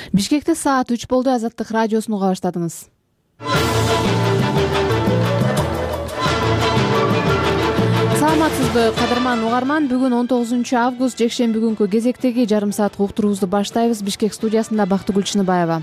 Бишкекте саат 3 болду. Азаттык радиосун уга баштадыңыз. Саламатсызбы, кадырман угарман. Бүгүн 19 август, жекшемби күнкү кезектеги жарым саатка уктуруубузду баштайбыз. Бишкек студиясында Бактыгүл Чыныбаева.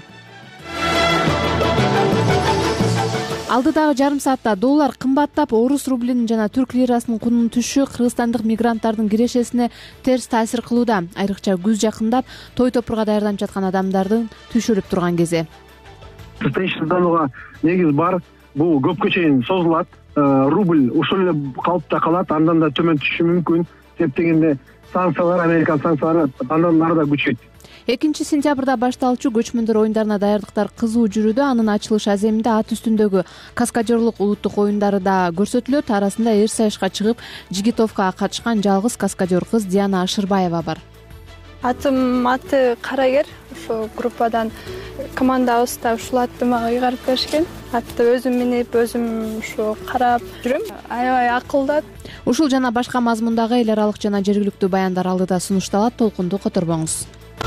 Алдыдагы жарым саатта доллар кымбаттап, орус рублинин жана түрк лирасынын кунунун түшү кыргызстандык мигранттардын кирешесине терс таасир кылууда. Айрыкча күз жакындап, той топурга даярданып жаткан адамдардын түшүрүп турган кези. Сызданууга негиз бар. Бул көпкө чейин созулат. Рубль ушул эле калыпта калат, андан да төмөн түшүшү мүмкүн. Себеп санкциялар, американ санкциялары андан ары да күчөйт. 2 сентябрда башталчу көчмөндөр оюндарына даярдыктар кызуу жүрүүдө. Анын ачылыш аземинде ат үстүндөгү каскадерлук улуттук оюндары да көрсөтүлөт. Арасында эр сайышка чыгып, жигитовка катышкан жалгыз каскадер кыз Диана Ашырбаева бар. Атым аты Карагер. Ошо группадан командабызда ушул атты мага ыйгарып беришкен. Атты өзүм минип, өзүм ушу карап жүрөм. Аябай акылдат. Ушул жана башка мазмундагы эл аралык жана жергиликтүү баяндар алдыда сунушталат. Толкунду которбоңуз.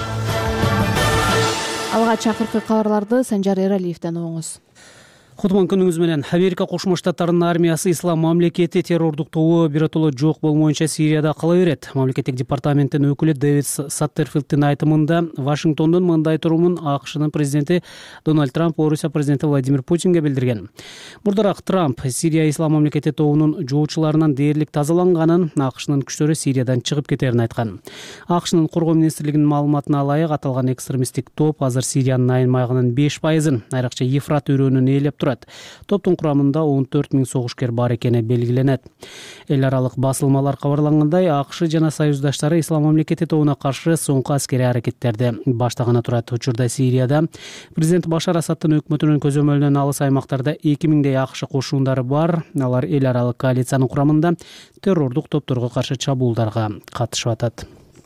Алга чакыркы кабарларды Санжар Эралиевден угуңуз. Кутман күнүңүз менен. Америка Кошмо Штаттарынын армиясы ислам мамлекети террордук тобу биротоло жок болмоюнча Сирияда кала берет. Мамлекеттик департаменттин өкүлү Дэвид Саттерфилдтин айтымында Вашингтондун мындай турумун АКШнын президенти Дональд Трамп Орусия президенти Владимир Путинге билдирген. Мурдараак Трамп Сирия ислам мамлекети тобунун жоочуларынан дээрлик тазаланганын, АКШнын күчтөрү Сириядан чыгып кетерин айткан. АКШнын коргоо министрлигинин маалыматына ылайык, аталган экстремисттик топ азыр Сириянын аймагынын 5%, айрыкча Ефрат өрөөнүн ээлеп турат. Топтун курамында 14 000 согушкер бар экени белгиленет. Эл аралык басылмалар кабарлагандай, АКШ жана союздаштары ислам мамлекети тобуна каршы соңку аскерий аракеттерди баштаганы турат. Учурда Сирияда президент Башар Асадтын өкмөтүнүн көзөмөлүнөн алыс аймактарда 2000 АКШ кошундары бар. Алар эл аралык коалициянын курамында террордук топторго каршы чабуулдарга катышып атат.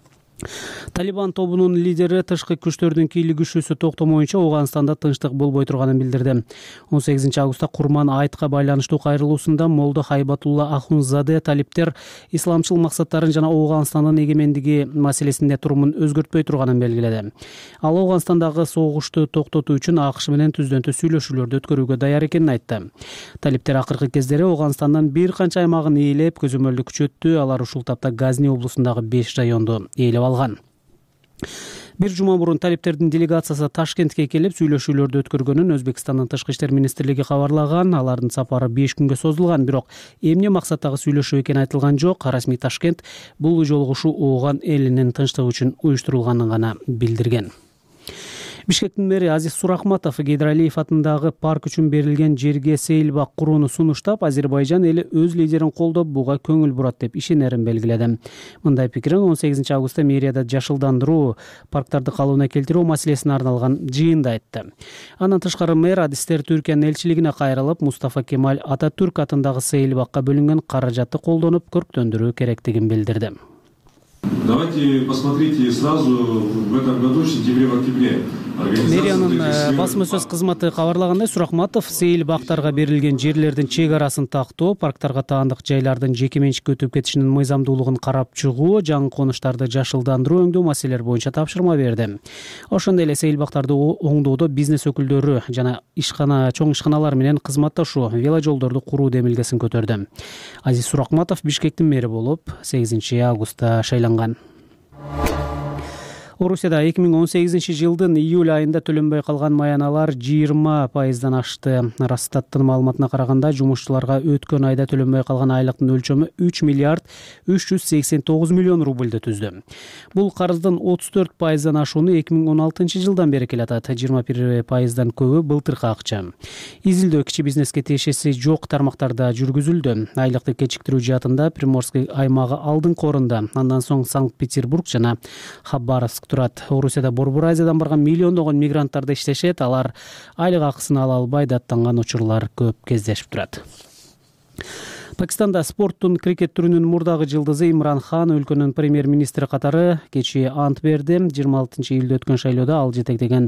Талибан тобунун лидери тышкы күчтөрдүн кийлигишүүсү токтомоюнча Ооганстанда тынчтык болбой турганын билдирди. 18 августта Курман айтка байланыштуу кайрылуусунда Молдо Хайбатулла Ахунзаде талиптер исламчыл максаттарын жана Ооганстандын эгемендиги маселесинде турумун өзгөртпөй турганын белгиледи. Ал Ооганстандагы согушту токтотуу үчүн АКШ менен түздөн түз сүйлөшүүлөрдү өткөрүүгө даяр экенин айтты. Талиптер акыркы кездери Ооганстандын бир канча аймагын ээлеп, көзөмөлдү күчөттү. Алар ушул тапта Газни облусундагы 5 районду ээлеп алган. Бир жума мурун талиптердин делегациясы Ташкентке келип сүйлөшүүлөрдү өткөргөнүн Өзбекстандын тышкы иштер министрлиги кабарлаган. Алардын сапары 5 күнгө созулган, бирок эмне максаттагы сүйлөшүү экени айтылган жок. Расмий Ташкент бул жолугушуу Ооган элинин тынчтыгы үчүн уюштурулганын гана билдирген. Бишкектин мэри Азиз Сурахматов Гейдералиев атындагы парк үчүн берилген жерге сейилбак курууну сунуштап, Азербайжан эли өз лидерин колдоп, буга көңүл бурат деп ишенерин белгиледи. Мындай пикирин 18 августта мэрияда жашылдандыруу, парктарды калыбына келтирүү маселесине арналган жыйында айтты. Андан тышкары мэр адистер Түркиянын элчилигине кайрылып, Мустафа Кемаль Ататүрк атындагы сейилбакка бөлүнгөн каражатты колдонуп, көрктөндүрүү керектигин билдирди. Давайте посмотрите сразу в этом году, в сентябре-октябре. Мэриянын басма сөз кызматы кабарлагандай, Сурахматов сейилбактарга берилген жерлердин чек арасын тактоо, парктарга таандык жайлардын жеке менчикке өтүп кетишинин мыйзамдуулугун карап чыгуу, жаңы конуштарды жашылдандыруу өңдөө маселелер боюнча тапшырма берди. Ошондой эле сейилбактарды оңдоодо бизнес өкүлдөрү жана чоң ишканалар менен кызматташуу, веложолдорду куруу демилгесин көтөрдү. Азиз Сурахматов Бишкектин мэри болуп 8 августта шайланган. Орусияда 2018 жылдын июль айында төлөнбөй калган маяналар 20% ашты. Росстаттын маалыматына караганда, жумушчуларга өткөн айда төлөнбөй калган айлыктын өлчөмү 3 миллиард 389 миллион рубльды түздү. Бул карыздын 34% ашууну 2016 жылдан бери келатат. 21% көбү былтыркы акча. Изилдөө кичи бизнеске тиешеси жок тармактарда жүргүзүлдү. Айлыкты кечиктирүү жаатында Приморский аймагы алдыңкы орунда, андан соң Санкт-Петербург жана Хабаровск турат. Орусияда Борбор Азиядан барган миллиондогон мигранттар иштешет. Алар айлык акысын ала албай даттанган учурлар көп кездешип турат. Пакистанда спорттун крикет түрүнүн мурдагы жылдызы Имран Хан өлкөнүн премьер-министри катары кечээ ант берди. 26 июлда өткөн шайлоодо ал жетектеген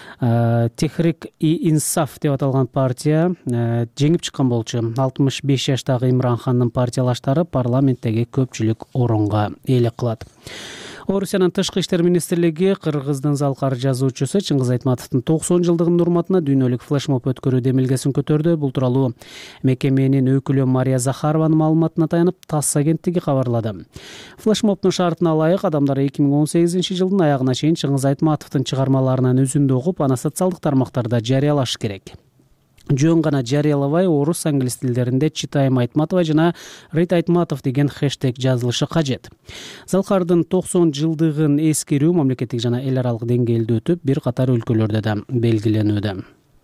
Техрик-и-Инсаф деп аталган партия жеңип чыккан болчу. 65 жаштагы Имран Хандын партиялаштары парламенттеги көпчүлүк орунга ээлик кылат. Орусиянын тышкы иштер министрлиги Кыргыздын залкар жазуучусу Чыңгыз Айтматовдун 90 жылдыгынын урматына дүйнөлүк флешмоб өткөрүү демилгесин көтөрдү. Бул тууралуу мекеменин өкүлү Мария Захарованын маалыматына таянып ТАСС агенттиги кабарлады. Флешмобдун шартына ылайык адамдар 2018 жылдын аягына чейин Чыңгыз Айтматовдун чыгармаларынан үзүндү окуп, аны социалдык тармактарда жарыялаш керек. Жөн гана жарыялабай, орус, англис тилдеринде «Читаем Айтматова» жана «Рейт Айтматов» деген хэштег жазылышы кажет. Залкардын 90 жылдыгын эскерүү мамлекеттик жана эл аралык деңгээлде өтүп, бир катар өлкөлөрдө да белгиленүүдө.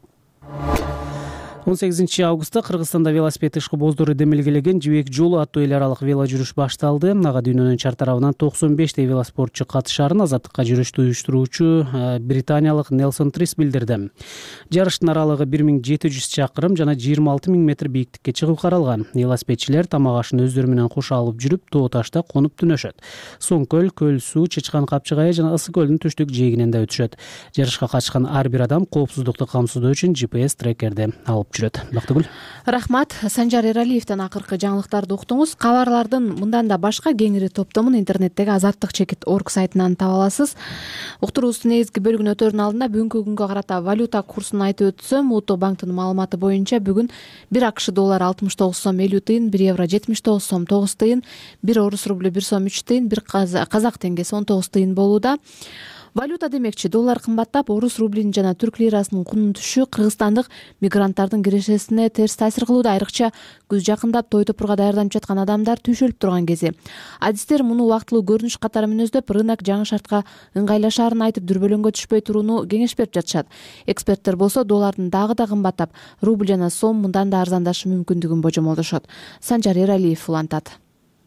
18 августта Кыргызстанда велосипед ишкыбоздору демилгелеген Жибек жолу аттуу эл аралык вело жүрүш башталды. Ага дүйнөнүн чар тарабынан 95 велоспортчу катышарын азаттыкка жүрүштү уюштуруучу британиялык Нелсон Трис билдирди. Жарыштын аралыгы 1700 чакырым жана 26 000 метр бийиктикке чыгып каралган. Велосипедчилер тамак ашын өздөрү менен кошо алып жүрүп, тоо ташта конуп түнөшөт. Соңкөл, Көл суу, Чычкан Капчыгай жана Ысык көлдүн түштүк жээгинен да өтүшөт. Жарышка катышкан ар бир адам коопсуздукту камсыздоо үчүн GPS трекерди алып жүрөт. Бактыгүл. Рахмат. Санжар Эралиевден акыркы жаңылыктарды уктуңуз. Кабарлардын мындан да башка кеңири топтомун интернеттеги azattikchekit.org сайтынан таба аласыз. Уктуруубуздун негизги бөлүгүн өтөрдүн алдында бүгүнкү күнгө карата валюта курсун айтып өтсөм, Улуттук банктын маалыматы боюнча бүгүн 1 АКШ доллары 69 сом 50 тыйын, 1 евро 79 сом 9 тыйын, 1 орус рублю 1 сом 3 тыйын, 1 казак теңгеси 19 тыйын болууда. Валюта демекчи, доллар кымбаттап, орус рублинин жана түрк лирасынын кунунун түшүшү кыргызстандык мигранттардын кирешесине терс таасир кылууда. Айрыкча күз жакындап той топурга даярданып жаткан адамдар түйшөлүп турган кези. Адистер муну убактылуу көрүнүш катары мүнөздөп, рынок жаңы шартка ыңгайлашаарын айтып, дүрбөлөңгө түшпөй турууну кеңеш берип жатышат. Эксперттер болсо доллардын дагы да кымбаттап, рубль жана сом мындан да арзандашы мүмкүндүгүн божомолдошот. Санжар Эралиев улантат.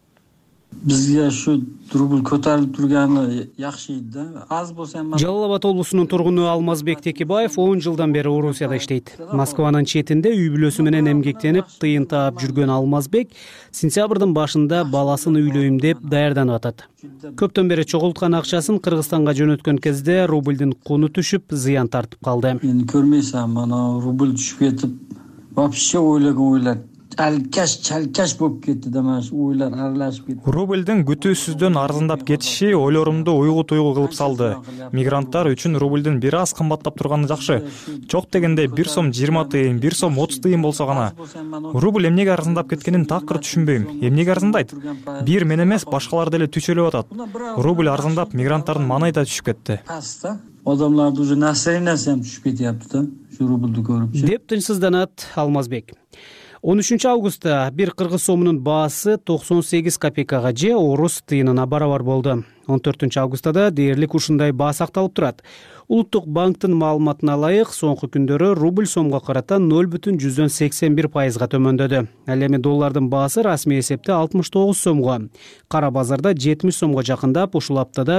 Бизге шу рубль көтөрүлүп турганы жакшы да. Аз болсо эми Жалал Абад облусунун тургуну Алмазбек Текебаев 10 жылдан бери Орусияда иштейт. Москванын четинде үй бүлөсү менен эмгектенип, тыйын таап жүргөн Алмазбек сентябрдын башында баласын үйлөйм деп даярданып атат. Көптөн бери чогулткан акчасын Кыргызстанга жөнөткөн кезде рубльдин куну түшүп, зыян тартып калды. Мен көрмөйсөм, ана рубль түшүп кетип, вообще ойлогон ойлар чалкаш болуп кетти да, маш ойлар аралашып кетти. Рубльдин күтүүсүздөн арзандап кетиши ойлорумду уйгу-туйгу кылып салды. Мигранттар үчүн рубльдин бир аз кымбаттап турганы жакшы. Жок дегенде 1 сом 20 тыйын, 1 сом 30 тыйын болсо гана. Рубль эмнеге арзандап кеткенин такыр түшүнбөйм. Эмнеге арзандайт? Бир мен эмес, башкалар деле түшөлүп атат. Рубль арзандап, мигранттардын маанайы да түшүп кетти. Адамдарды уже настроениясы ham түшүп кетип да, шу рубльду көрүп. Деп тынчсызданат Алмазбек. 13 августта бир кыргыз сомунун баасы 98 копейкага же орус тыйынына барабар болду. 14 августта да дээрлик ушундай баа сакталып турат. Улуттук банктын маалыматына ылайык, соңку күндөрү рубль сомго карата 0,81%га төмөндөдү. Ал эми доллардын баасы расмий эсепте 69 сомго, кара базарда 70 сомго жакындап, ушул аптада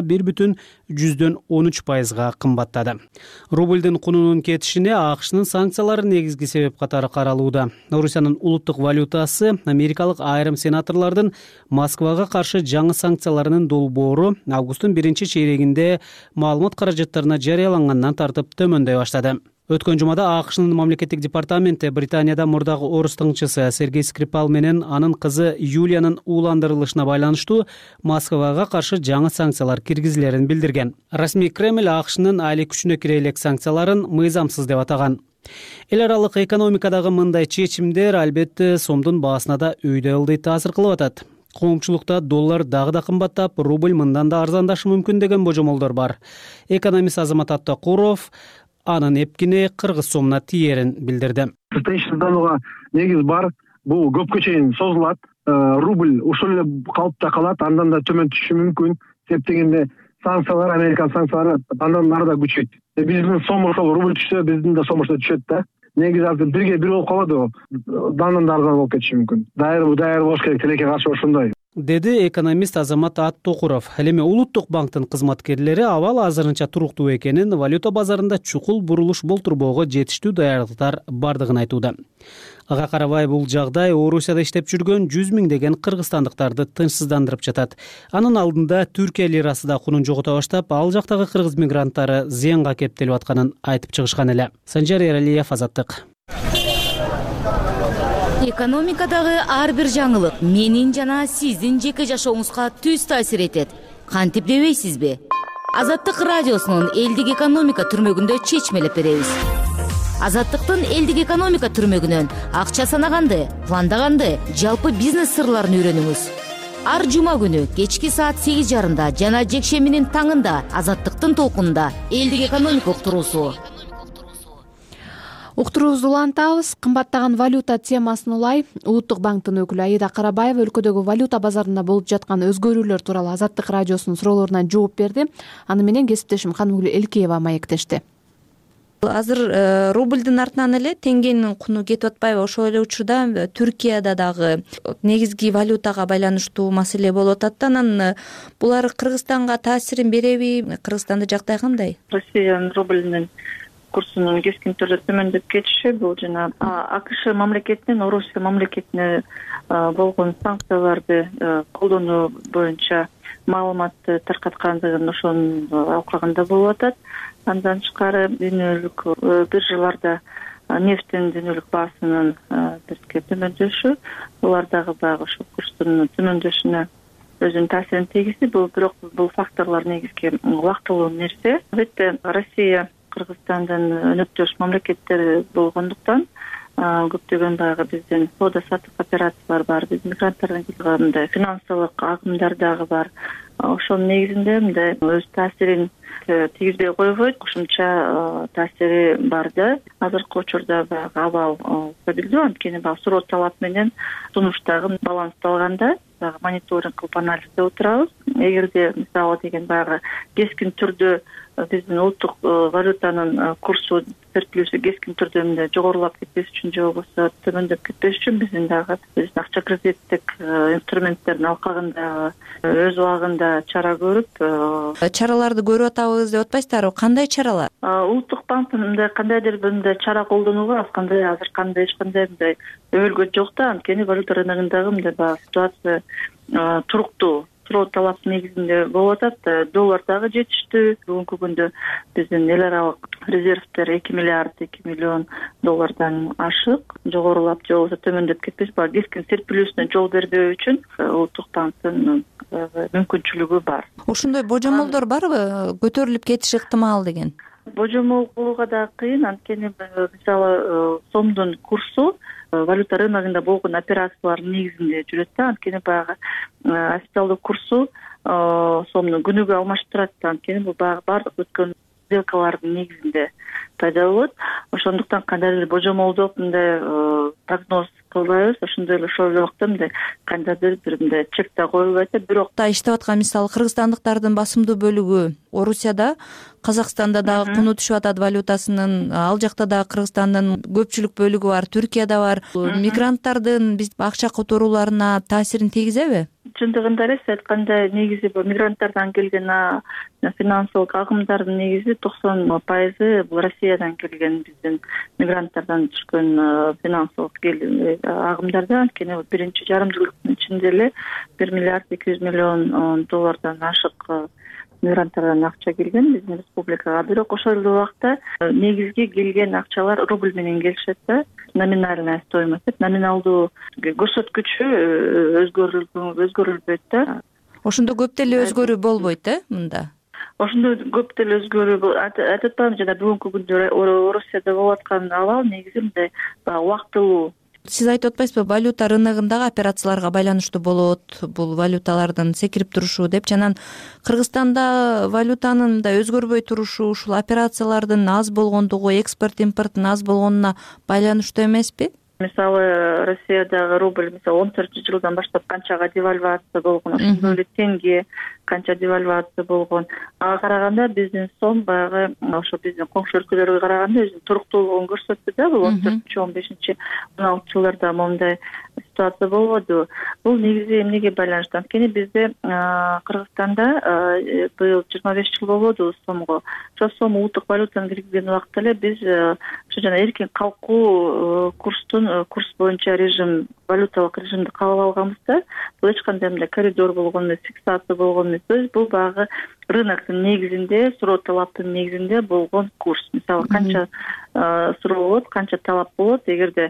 1,13%га кымбаттады. Рубльдин кунунун кетишине АКШнын санкциялары негизги себеп катары каралууда. Орусиянын улуттук валютасы америкалык айрым сенаторлордун Москвага каршы жаңы санкцияларынын долбоору августтун 1-чейрегинде маалымат каражаттарына жарыялангандан тартып төмөндөй баштады. Өткөн жумада АКШнын мамлекеттик департаменти Британияда мурдагы орус тыңчысы Сергей Скрипал менен анын кызы Юлиянын ууландырылышына байланыштуу Москвага каршы жаңы санкциялар киргизилерин билдирген. Расмий Кремль АКШнын али күчүнө кире элек санкцияларын мыйзамсыз деп атаган. Эл аралык экономикадагы мындай чечимдер албетте сомдун баасына да өйдө ылдый таасир кылып атат. Коомчулукта доллар дагы да кымбаттап, рубль мындан да арзандашы мүмкүн деген божомолдор бар. Экономист Азамат Аттакуров анын эпкини кыргыз сомуна тиерин билдирди. Тынчсызданууга негиз бар. Бул көпкө чейин созулат. Рубль ушул эле калыпта калат, андан да төмөн түшүшү мүмкүн. Себеп дегенде санкциялар, Американ санкциялары андан нары да күчөйт. Биздин сом ошол рубль түшсө, биздин да сом ошо түшөт да. Негизи азыр бирге бир болуп калады, дандан да арзан болуп кетиши мүмкүн. Дайыр болуш керек, тилекке каршы ошондой. Деди экономист Азамат Аттокуров. Ал эми Улуттук банктын кызматкерлери абал азырынча туруктуу экенин, валюта базарында чукул бурулуш болтурбоого жетиштүү даярдыктар бардыгын айтууда. Ага карабай бул жагдай Орусияда иштеп жүргөн 100 миңдеген кыргызстандыктарды тынчсыздандырып жатат. Анын алдында Түркия лирасы да кунун жогото баштап, ал жактагы кыргыз мигранттары зыянга кептелип атканын айтып чыгышкан эле. Санжар Эралиев, Азаттык. Экономикадагы ар бир жаңылык менин жана сиздин жеке жашооңузга түз таасир этет. кантип дебейсизби? Азаттык радиосунун элдик экономика түрмөгүндө чечмелеп беребиз. Азаттыктын элдик экономика түрмөгүнөн акча санаганды, пландаганды, жалпы бизнес сырларын үйрөнүңүз. Ар жума күнү кечки саат 8:30 жана жекшембинин таңында Азаттыктын толкунунда элдик экономика уктуруусу. Уктуруубузду улантабыз. Кымбаттаган валюта темасын улай Улуттук банктын өкүлү Аида Карабаева өлкөдөгү валюта базарында болуп жаткан өзгөрүүлөр тууралуу Азаттык радиосунун суроолоруна жооп берди. Аны менен кесиптешим Канымгүл Элкеева маектешти. Азыр рубльдин артынан эле теңгенин куну кетип атпайбы? Ошол эле учурда Түркияда дагы негизги валютага байланыштуу маселе болуп атат да. Анан булар Кыргызстанга таасирин береби? Кыргызстанда жагдай кандай? Россиянын рубльнин курсунун кескин түрдө төмөндөп кетиши бул жана АКШ мамлекетинен Орусия мамлекетине болгон санкцияларды колдонуу боюнча маалыматты таркаткандыгын ошонун алкагында болуп атат. Андан тышкары дүйнөлүк биржаларда нефттин дүйнөлүк баасынын бирке төмөндөшү, булар дагы баягы ошол курстун төмөндөшүнө өзүнүн таасирин тийгизди. Бирок бул факторлор негизги убактылуу нерсе. Албетте Россия Кыргызстандын өнөктөш мамлекеттери болгондуктан көптөгөн баягы биздин соода саттык операциялар бар, биз мигранттардын мындай финансылык агымдар дагы бар. Ошонун негизинде мындай өз таасирин тийгизбей койбойт, кошумча таасири бар да. Азыркы учурда баягы абал стабилдүү, анткени баягы суроо талап менен сунуш дагы балансталганда баягы мониторинг кылып анализ кылып отурабыз. Эгерде мисалы деген баягы кескин түрдө биздин улуттук валютанын курсу серпилүүсү кескин түрдө мындай жогорулап кетпеш үчүн же болбосо төмөндөп кетпеш үчүн биздин акча кредиттик инструменттердин алкагында өз убагында чара көрүп, чараларды көрүп атабыз деп атпайсыздарбы? Кандай чаралар? Улуттук банктын мындай кандайдыр бир мындай чара колдонууга азыр кандай эч кандай мындай өбөлгө жок да, анткени валюта рыногундагы мындай баягы ситуация туруктуу. Суроо талап негизинде болуп атат. Доллар дагы жетиштүү. Бүгүнкү күндө биздин эл аралык резервдер 2 миллиард 2 миллион доллардан ашык, жогорулап же болбосо төмөндөп кетпеш, баягы кескин серпилүүсүнө жол бербөө үчүн Улуттук банктын мүмкүнчүлүгү бар. Ошондой божомолдор барбы? Көтөрүлүп кетиши ыктымал деген. Божомол кылууга да кыйын, анткени мисалы сомдун курсу валюта рыногунда болгон операциялардын негизинде жүрөт да, анткени баягы официалдуу курсу сомдун күнүгө алмашып турат да, анткени бул баягы баардык өткөн сделкалардын негизинде пайда болот. Ошондуктан кандайдыр божомолдоп мындай прогноз кылбайбыз. Ошондой эле ошол убакта мындай кандайдыр бир мындай чек да коюлбайт да. Бирок иштеп аткан мисалы кыргызстандыктардын басымдуу бөлүгү Орусияда, Казакстанда дагы куну түшүп атат валютасынын, ал жакта дагы Кыргызстандын көпчүлүк бөлүгү бар, Түркияда бар. Мигранттардын биз акча которууларына таасирин тийгизеби? Чындыгында эле сиз айткандай негизи бул мигранттардан келген финансылык агымдардын негизи 90% бул Россиядан келген биздин мигранттардан түшкөн финансылык агымдар да, анткени биринчи жарым жылдын ичинде эле 1 миллиард 200 миллион доллардан ашык мигранттардан акча келген биздин республикага. Бирок ошол эле убакта негизги келген акчалар рубль менен келишет да. Номинальная стоимость, номиналдуу көрсөткүчү өзгөрүлбөйт да. Ошондо көп деле өзгөрүү болбойт мында. Ошондо көп деле өзгөрүү айтып атпаймынбы, жана бүгүнкү күндө Орусияда болуп аткан абал негизи мындай убактылуу. Сиз айтып атпайсызбы, валюта рыногундагы операцияларга байланыштуу болот бул валюталардын секирип турушу деп, жана Кыргызстанда валютанын да өзгөрбөй турушу ушул операциялардын аз болгондугу, экспорт импорттун аз болгонуна байланыштуу эмеспи? Мисалы Россиядагы рубль 14-жылдан баштап канчага девальвация болгон, ошондой эле теңге канча девальвация болгон. Ага караганда биздин сом баягы ошо биздин коңшу өлкөлөргө караганда өзүнүн туруктуулугун көрсөттү да. Бул 14-15-16 жылдарда мондай ситуация болбоду. Бул негизи эмнеге байланыштуу? Анткени бизде Кыргызстанда быйыл 25 жыл болбоду сомго. Ошо сом улуттук валютаны киргизген убакта эле биз ошо жана эркин калкуу курс боюнча режим, валюталык режимди кабыл алганбыз да. Бул эч кандай мындай коридор болгон эмес, фиксация болгон эмес. Бул баягы рыноктун негизинде, суроо талаптын негизинде болгон курс. Мисалы канча суроо болот, канча талап болот, эгерде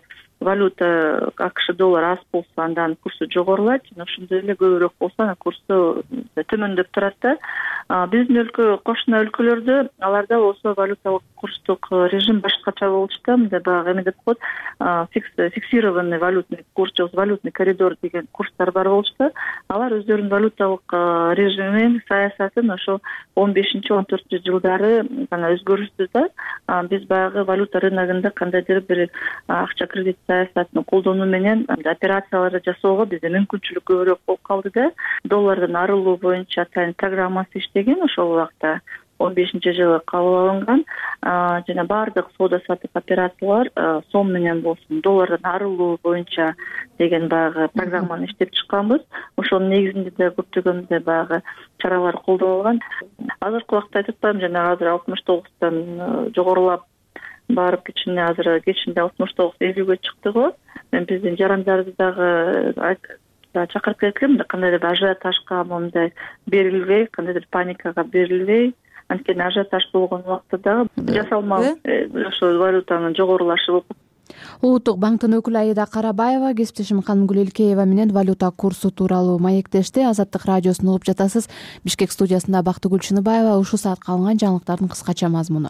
валюта АКШ доллар аз болсо андан курсу жогорулайт, жана ошондой эле көбүрөөк болсо анан курсу төмөндөп турат да. Биздин өлкө, кошуна өлкөлөрдө аларда болсо валюталык курстук режим башкача болчу да. Мындай баягы эме деп коет, фиксированный валютный курс же валютный коридор деген курстар бар болчу да. Алар өздөрүнүн валюталык режимин, саясатын ошо 15-14 жылдары гана өзгөртү да. Биз баягы валюта рыногунда кандайдыр бир акча кредит саясатын колдонуу менен операцияларды жасоого бизде мүмкүнчүлүк көбүрөөк болуп калды да. Доллардан арылуу боюнча атайын программасы иштеген ошол убакта 15-жылы кабыл алынган. Жана баардык соода саттык операциялар сом менен болсун, доллардан арылуу боюнча деген баягы программаны иштеп чыкканбыз. Ошонун негизинде да көптөгөн баягы чаралар колдонулган. Азыркы убакта айтып атпайм, жана азыр 69тан жогорулап барып кичине азыр кечинде 69-50ге чыкты го. Мен биздин жарандарды дагы чакырып кеткем, кандайдыр ажиотажга мындай берилбей, кандайдыр паникага берилбей, анткени ажиотаж болгон убакта дагы жасалма ошо валютанын жогорулашы болуп. Улуттук банктын өкүлү Аида Карабаева кесиптешим Канымгүл Элкеева менен валюта курсу тууралуу маектешти. Азаттык радиосун угуп жатасыз. Бишкек студиясында Бактыгүл Чыныбаева. Ушул саатка алынган жаңылыктардын кыскача мазмуну.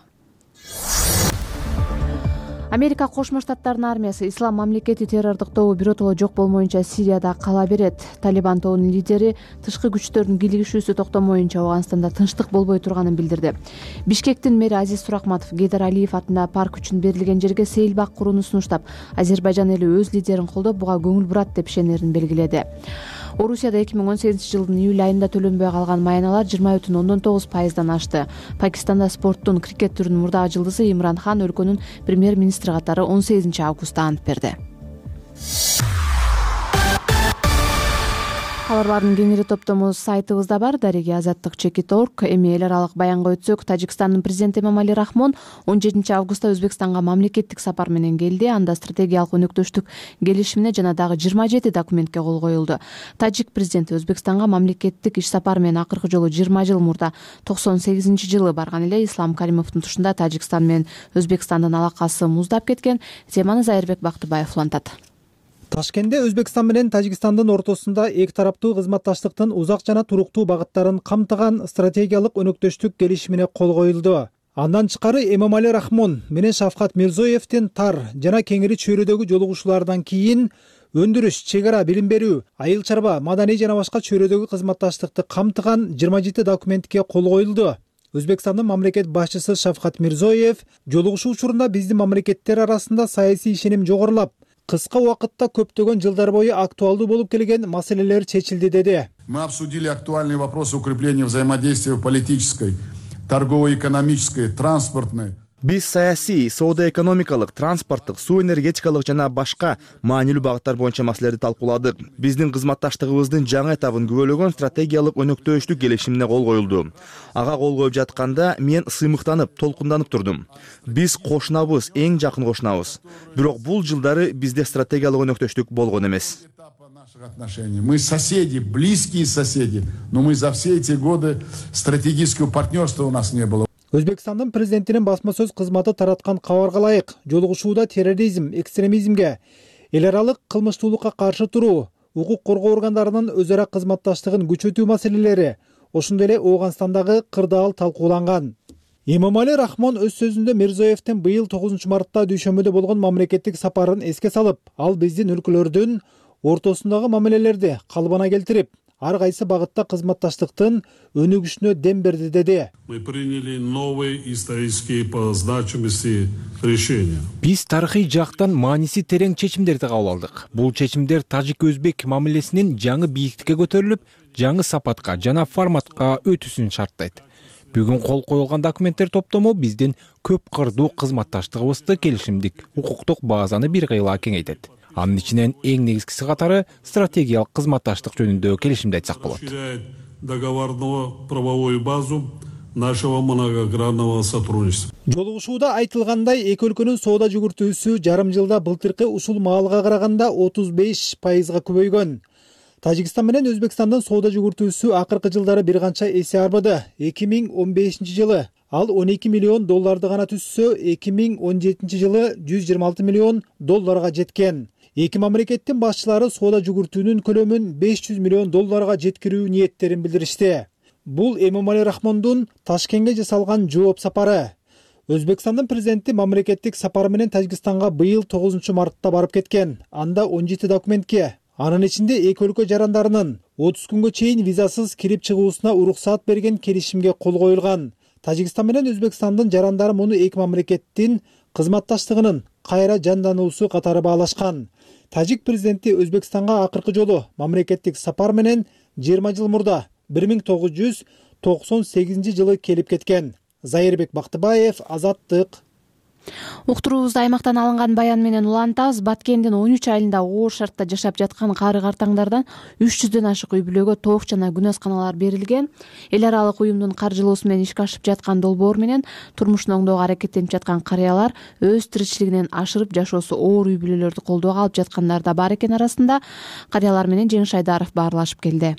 Америка Кошмо Штаттарынын армиясы Ислам мамлекети террордук тобу биротоло жок болмоюнча Сирияда кала берет. Талибан тобунун лидери тышкы күчтөрдүн кийлигишүүсү токтомоюнча Афганстанда тынчтык болбой турганын билдирди. Бишкектин мэри Азиз Суракматов Гейдар Алиев атында парк үчүн берилген жерге сейилбак курууну сунуштап, Азербайжан эли өз лидерин колдоп, буга көңүл бурат деп ишенерин белгиледи. Орусияда 2018-жылдын июль айында төлөнбөй калган маяналар 20,9%дан ашты. Пакистанда спорттун крикет түрүнүн мурдагы жылдызы Имран Хан өлкөнүн премьер-министри катары 18-августта ант берди. Кабарлардын кеңири топтому сайтыбызда бар. Дареги-азаттык.org. Эми эл аралык баянга өтсөк, Тажикстандын президенти Эмомали Рахмон 17-августта Өзбекстанга мамлекеттик сапар менен келди. Анда стратегиялык өнөктөштүк келишимине жана дагы 27 документке кол коюлду. Тажик президенти Өзбекстанга мамлекеттик иш сапар менен акыркы жолу 20 жыл мурда 98-жылы барган эле. Ислам Каримовдун тушунда Тажикстан менен Өзбекстандын алакасы муздап кеткен. Теманы Зайырбек Бактыбаев улантат. Ташкентте Өзбекстан менен Тажикстандын ортосунда эки тараптуу кызматташтыктын узак жана туруктуу багыттарын камтыган стратегиялык өнөктөштүк келишимине кол коюлду. Андан тышкары Эмомали Рахмон менен Шавкат Мирзоевдин тар жана кеңири чөйрөдөгү жолугушуулардан кийин өндүрүш, чек ара, билим берүү, айыл чарба, маданий жана башка чөйрөдөгү кызматташтыкты камтыган 27 документке кол коюлду. Өзбекстандын мамлекет башчысы Шавкат Мирзоев жолугушуу учурунда биздин мамлекеттер арасында саясий ишеним жогорулап, кыска убакытта көптөгөн жылдар бою актуалдуу болуп келген маселелер чечилди деди. Мы обсудили актуальные вопросы укрепления взаимодействия в политической, торгово-экономической, транспортной. Биз саясий, соода-экономикалык, транспорттук, суу энергетикалык жана башка маанилүү багыттар боюнча маселелерди талкууладык. Биздин кызматташтыгыбыздын жаңы этабын күбөлөгөн стратегиялык өнөктөштүк келишимине кол коюлду. Ага кол коюп жатканда мен сыймыктанып, толкунданып турдум. Биз кошунабыз, эң жакын кошунабыз. Бирок бул жылдары бизде стратегиялык өнөктөштүк болгон эмес. Мы соседи, близкие соседи, но мы за все эти годы стратегического партнерства у нас не было. Өзбекстандын президентинин басма сөз кызматы тараткан кабарга ылайык жолугушууда терроризм, экстремизмге, эл аралык кылмыштуулукка каршы туруу, укук коргоо органдарынын өз ара кызматташтыгын күчөтүү маселелери, ошондой эле Ооганстандагы кырдаал талкууланган. Эмомали Рахмон өз сөзүндө Мирзоевдин быйыл 9 мартта дүйшөмбөдө болгон мамлекеттик сапарын эске салып, ал биздин өлкөлөрдүн ортосундагы мамилелерди калыбына келтирип, ар кайсы багытта кызматташтыктын өнүгүшүнө дем берди деди. Мы приняли новые исторические по значимости решения. Биз тарыхый жактан мааниси терең чечимдерди кабыл алдык. Бул чечимдер тажик-өзбек мамилесинин жаңы бийиктикке көтөрүлүп, жаңы сапатка жана форматка өтүүсүн шарттайт. Бүгүн кол коюлган документтер топтому биздин көп кырдуу кызматташтыгыбызды келишимдик, укуктук базаны бир кыйла кеңейтет. Анын ичинен эң негизгиси катары стратегиялык кызматташтык жөнүндө келишимди айтсак болот. Договорно-правовую базу нашего многогранного сотрудничества. Жолугушууда айтылгандай, эки өлкөнүн соода жүгүртүүсү жарым жылда былтыркы ушул маалга караганда 35%га көбөйгөн. Тажикстан менен Өзбекстандын соода жүгүртүүсү акыркы жылдары бир канча эсе арбыды. 2015 жылы ал 12 миллион долларды гана түзсө 2017 жылы 126 миллион долларга жеткен. Эки мамлекеттин башчылары соода жүгүртүүнүн көлөмүн 500 миллион долларга жеткирүү ниеттерин билдиришти. Бул Эмомали Рахмондун Ташкентке жасалган жооп сапары. Өзбекстандын президенти мамлекеттик сапары менен Тажикстанга быйыл 9 мартта барып кеткен. Анда 17 документке, анын ичинде эки өлкө жарандарынын 30 күнгө чейин визасыз кирип чыгуусуна уруксаат берген келишимге кол коюлган. Тажикстан менен Өзбекстандын жарандары муну эки мамлекеттин кызматташтыгынын кайра жандануусу катары баалашкан. Тажик президенти Өзбекстанга акыркы жолу мамлекеттик сапар менен 20 жыл мурда 1998 жылы келип кеткен. Зайырбек Бактыбаев, Азаттык. Уктуруубузду аймактан алынган баян менен улантабыз. Баткендин 13 айылында оор шартта жашап жаткан кары картаңдардан 300дөн ашык үй бүлөгө тоок жана күнөс каналар берилген. Эл аралык уюмдун каржылоосу менен ишке ашып жаткан долбоор менен турмушун оңдоого аракеттенип жаткан карыялар өз тиричилигинен ашырып жашоосу оор үй бүлөлөрдү колдоого алып жаткандар да бар экен. Арасында карыялар менен Жеңиш Айдаров баарлашып келди.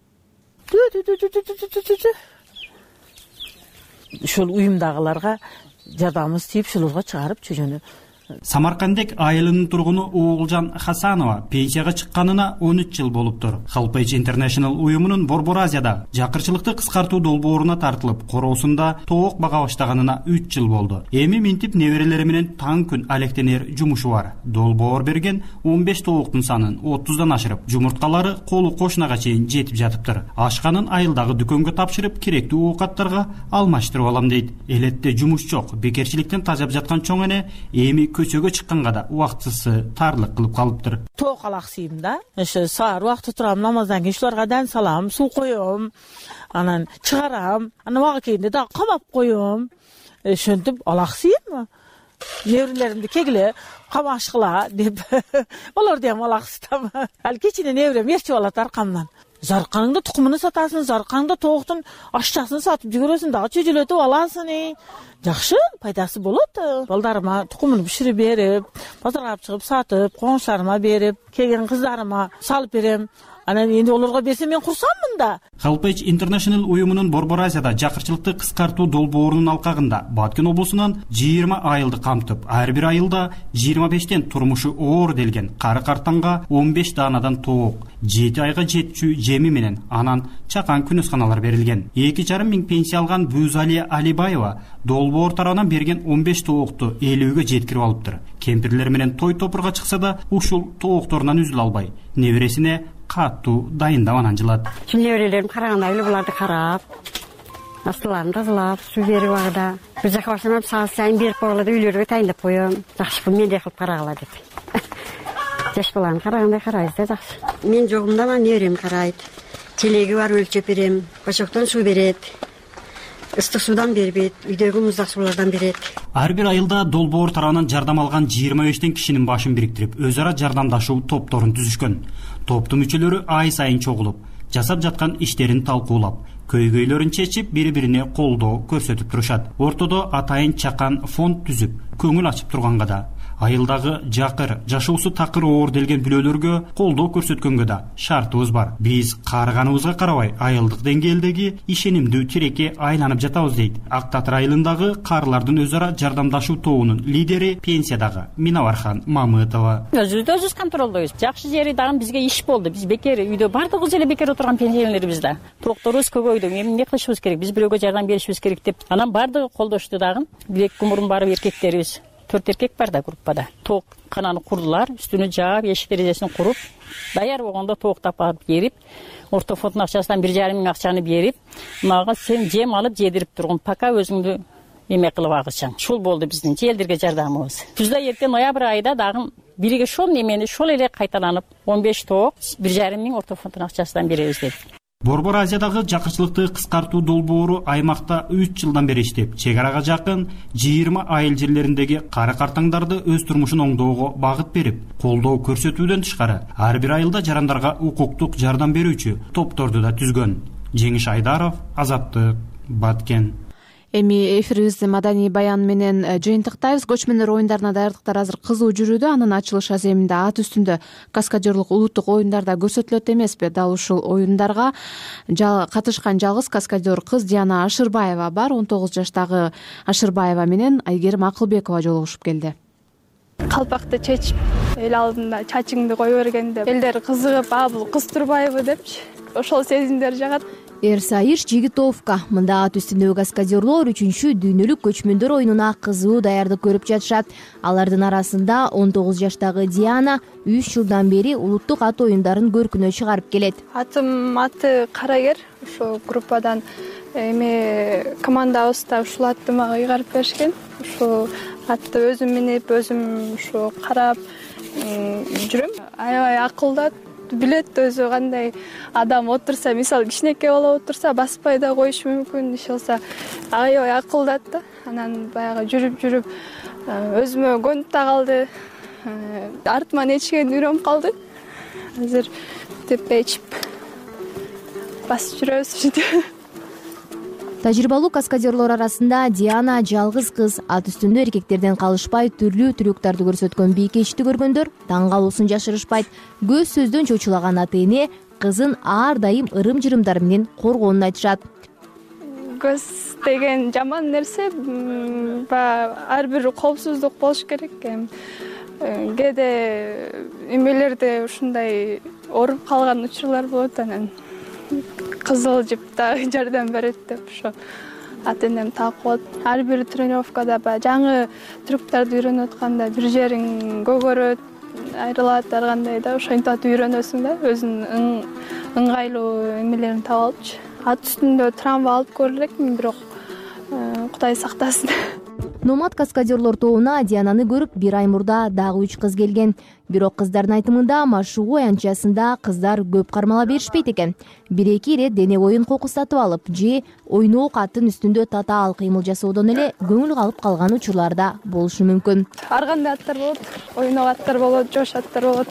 Ушул уюмдагыларга жардамыбыз тийип, ушуларга чыгарып жүргөнү. Самаркандек айылынын тургуну Оолжан Хасанова пенсияга чыкканына 13 жыл болуптур. Helpage International уюмунун Борбор Азияда жакырчылыкты кыскартуу долбооруна тартылып, короосунда тоок бага баштаганына 3 жыл болду. Эми минтип неберелери менен таң күн алектенер жумушу бар. Долбоор берген 15 тооктун санын 30дан ашырып, жумурткалары колу кошунага чейин жетип жатыптыр. Ашканын айылдагы дүкөнгө тапшырып, керектүү оокаттарга алмаштырып алам дейт. Элетте жумуш жок, бекерчиликтен тажап жаткан чоң эне эми көчөгө чыкканга да убактысы тарлык кылып калыптыр. Тоок алаксыйм да. Ошо саар убакта турам, намаздан кийин ушуларга дан салам, суу коём, анан чыгарам, анан убагы келгенде да камап коём. Ошентип алаксыйм. Неберелеримди кегиле камашкыла деп алар да алаксытам. Ал кечине неберем ээрчип алат аркамдан. Зарканыңда тукумуну сатасың, зарканыңда тооктун ашчасын сатып жүгүрөсүң, дагы чөжөлөтүп аласың. Жакшы, пайдасы болот. Балдарыма тукумун биширип берип, базарга чыгып сатып, коңшуларыма берип, келген кыздарыма салып берем. Анан энди олорго берсем мен курсаммын да. Helpage International уюмунун Борбор Азияда жакырчылыкты кыскартуу долбоорунун алкагында Баткен облусунан 20 айылды камтып, ар бир айылда 25тен турмушу оор делген кары картаңга 15 даанадан тоок, 7 айга жетчү жеми менен анан чакан күнөсканалар берилген. 2,5 миң пенсия алган Бузалия Алибаева долбоор тарабынан берген 15 тоокту 50гө жеткирип алыптыр. Кемпирлер менен той топурга чыкса да ушул тоокторунан үзүлө албай, небересине каттуу дайындап анан жылат. Неберелерим караганда эле буларды карап, астыларын тазалап, суу берип агыда. Бир жака башынан саат сайын берип койгула деп үйлөргө тайындап коём. Жакшы, мендей кылып карагыла деп. Жаш баланы карагандай карайбыз да, жакшы. Мен жогумда ана неберем карайт. Телеги бар, өлчөп берем. Башоктон суу берет. Ыстык суудан бербейт, үйдөгү муздак суулардан берет. Ар бир айылда долбоор тарабынан жардам алган 25тен кишинин башын бириктирип, өз ара жардамдашуу топторун түзүшкөн. Топтун мүчөлөрү ай сайын чогулуп, жасап жаткан иштерин талкуулап, көйгөйлөрүн чечип, бири-бирине колдоо көрсөтүп турушат. Ортодо атайын чакан фонд түзүп, көңүл ачып турганга да, айылдагы жакыр, жашоосу такыр оор делген бүлөлөргө колдоо көрсөткөнгө да шартыбыз бар. Биз карыганыбызга карабай, айылдык деңгээлдеги ишенимдүү тирекке айланып жатабыз дейт. Ак Татыр айылындагы карылардын өз ара жардамдашуу тобунун лидери, пенсиядагы Минавархан Мамытова. Өзүбүз контролдойбуз. Жакшы жери дагы бизге иш болду. Биз бекер үйдө бардыгыбыз эле бекер отурган пенсионерлерибиз да. Тоокторубуз көбөйдү. Эми эмне кылышыбыз керек? Биз бирөөгө жардам беришибиз керек деп. Анан бардыгы колдошту дагы. Билек кумурун барып эркектерибиз. 4 эркек бар да группада. Тоок кананы курдулар, үстүнү жаап, эшик терезесин куруп, даяр болгондо тооктап барып берип, орто фондун акчасынан 1,5 миң акчаны берип, мага сен жем алып жедирип тургун, пока өзүңдү эме кылып агычаң. Ушул болду биздин желдирге жардамыбыз. Күздө эртең ноябрь айында дагы бириге ошол немени ошол эле кайталанып 15 тоок 1,5 миң орто фондун акчасынан беребиз деп. Борбор Азиядагы жакырчылыкты кыскартуу долбоору аймакта 3 жылдан бери иштеп, чек арага жакын 20 айыл жерлериндеги кары картаңдарды өз турмушун оңдоого багыт берип, колдоо көрсөтүүдөн тышкары, ар бир айылда жарандарга укуктук жардам берүүчү топторду да түзгөн. Жеңиш Айдаров, Азаттык, Баткен. Эми эфирибизди маданий баян менен жыйынтыктайбыз. Көчмөндөр оюндарына даярдыктар азыр кызуу жүрүүдө. Анын ачылыш аземинде ат үстүндө каскадерлук улуттук оюндарда көрсөтүлөт эмеспи. Дал ушул оюндарга катышкан жалгыз каскадер кыз Диана Ашырбаева бар. 19 жаштагы Ашырбаева менен Айгерим Акылбекова жолугушуп келди. Калпакты чечип, эл алдында чачыңды кое бергенде элдер кызыгып, бул кыз турбайбы депчи. Ошол сезимдер жагат. Эрсайыш Жигитовка мында ат үстүндөгү каскадерлор 3-дүйнөлүк көчмөндөр оюнуна кызуу даярдык көрүп жатышат. Алардын арасында 19 жаштагы Диана 3 жылдан бери улуттук ат оюндарын көркүнө чыгарып келет. Атым аты Карагер. Ошо группадан командабызда ушул атты мага ыйгарып беришкен. Ушул атты өзүм минип, өзүм ушу карап жүрөм. Аябай акылдат, билет өзү кандай адам отурса, мисалы кичинекей болуп отурса баспай да коюш мүмкүн, иш болсо аябай акылдат да. Анан баягы жүрүп өзүмө көнүп да калды. Артыман эчкен үйрөнүп калды. Азыр тепе ичип басып жүрөбүз. Тажрыйбалуу каскадерлор арасында Диана жалгыз кыз. Ат үстүндө эркектерден калышпай түрлүү трюктарды көрсөткөн бийкечти көргөндөр таң калуусун жашырышпайт. Көз сөздөн чочулаган ата эне кызын ар дайым ырым-жырымдар менен коргоонун айтышат. Көз деген жаман нерсе, ар бир коопсуздук болуш керек. Кээде эмелерде ушундай ооруп калган учурлар болот, анан кызыл жип дагы жардам берет деп ошо ата энем талкуулап. Ар бир тренировкада жаңы трюктарды үйрөнүп атканда бир жериң көгөрөт, айрылат, ар кандай да ошентип атып үйрөнөсүң да, өзүнүн ыңгайлуу эмелерин таап алыпчы. Ат үстүндө травма алып көрүлөкмүн, бирок Кудай сактасын. Номад каскадерлор тобуна Диананы көрүп бир ай мурда дагы 3 кыз келген. Бирок кыздардын айтымында машыгуу аянтчасында кыздар көп кармала беришпейт экен. 1-2 ирет дене боюн кокустатып алып же ойноок аттын үстүндө татаал кыймыл жасоодон эле көңүл калып калган учурлар да болушу мүмкүн. Ар кандай аттар болот, ойноок аттар болот, жош аттар болот.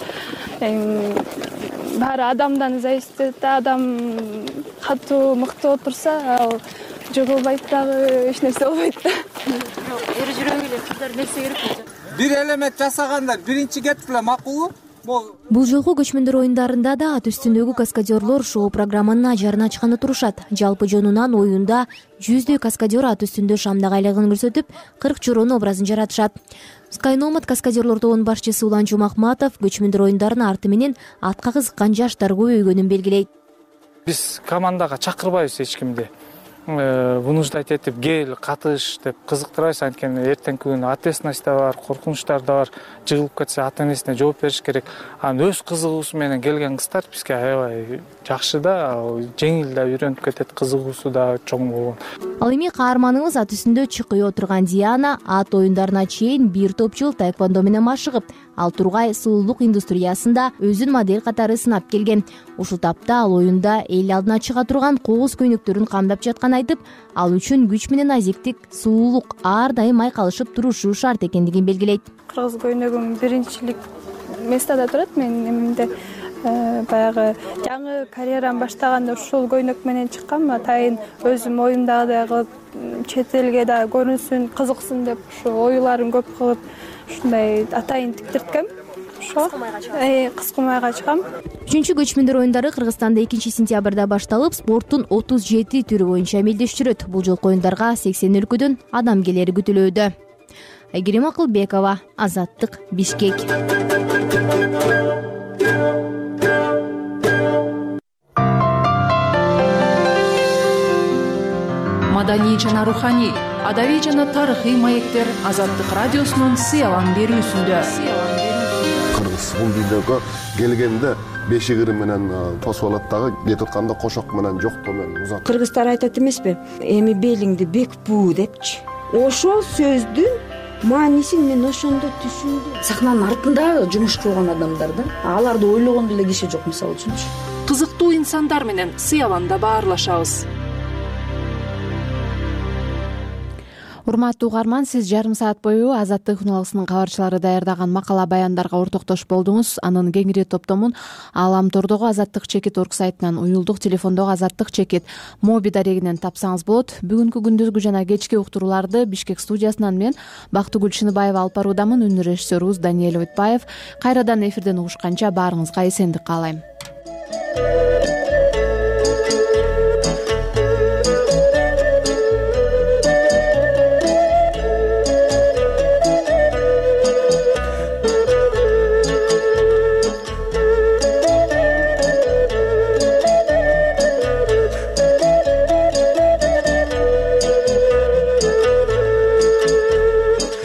Баары адамдан зависит этет. Адам катуу, мыкты отурса, ал жогобойт дагы, эч нерсе болбойт да. Эр жүрөгү эле кыздар нерсе керек болчу. Бир элемент жасаганда биринчи кетип эле макулбу? Бул жолку көчмөндөр оюндарында да ат үстүндөгү каскадерлор шоу программанын ажарын ачканы турушат. Жалпы жонунан оюнда 100дөй каскадер ат үстүндө шамдак айлыгын көрсөтүп, 40 чороонун образын жаратышат. Skynомад каскадерлор тобунун башчысы Улан Жумахматов көчмөндөр оюндарын арты менен атка кызыккан жаштар көбөйгөнүн белгилейт. Биз командага чакырбайбыз эч кимди. Вынуждать этип кел, катыш деп кызыктырабыз. Анткени эртеңки күнү ответственность да бар, коркунучтар да бар. Жыгылып кетсе ата энесине жооп бериш керек. Анан өз кызыгуусу менен келген кыздар бизге аябай жакшы да, жеңил да үйрөнүп кетет, кызыгуусу да чоң болгон. Ал эми каарманыбыз ат үстүндө чыкый отурган Диана ат оюндарына чейин бир топ жыл таэквондо менен машыгып, ал тургай сулуулук индустриясында өзүн модель катары сынап келген. Ушул тапта ал оюнда эл алдына чыга турган кооз көйнөктөрүн камдап жатканын айтып, ал үчүн күч менен азиктик, сулуулук ар дайым айкалышып турушу шарт экендигин белгилейт. Кыргыз көйнөгүм биринчилик местада турат. Мен эмимде баягы жаңы карьерам баштаганда ушул көйнөк менен чыккам. Атайын өзүм оюмдагыдай кылып, чет элге да көрүнсүн, кызыксын деп ушу оюларын көп кылып, ушундай атайын тиктирткем. Кыз кумайга чыгам. 3-көчмөндөр оюндары Кыргызстанда 2-сентябрда башталып, спорттун 37 түрү боюнча амелдештирет. Бул жолку оюндарга 80 өлкөдөн адам келери күтүлүүдө. Айгерим Акылбекова, Азаттык, Бишкек. Маданий жана руханий, адабий жана тарыхый маектер Азаттык радиосунун сыялан берүүсүндө. Кыргыз бул видеого келгенде бешигири менен тосуп алат дагы, кетип атканда кошок менен жоктоо менен узат. Кыргыздар айтат эмеспи? Эми белиңди бекпүү депчи. Ошол сөздүн маанисин мен ошондо түшүндүм. Сахнанын артында жумуш кылган адамдар да, аларды ойлогон деле киши жок, мисалы үчүнчү. Кызыктуу инсандар менен сыяланда баарлашабыз. урматтуу угарман, сиз жарым саат бою Азаттык журналысынын кабарчылары даярдаган макала баяндарга ортоктош болдуңуз. Анын кеңири топтомун Ааламтордогу Азаттык чекит орг сайтынан, уюлдук телефондогу Азаттык чекит моби дарегинен тапсаңыз болот. Бүгүнкү күндүзгү жана кечки уктурууларды Бишкек студиясынан мен Бактыгүл Шыныбаева алып баруудамын. Үнү режиссерубуз Даниэль Ойтбаев. Кайрадан эфирден угушканча баарыңызга эсендик каалайм.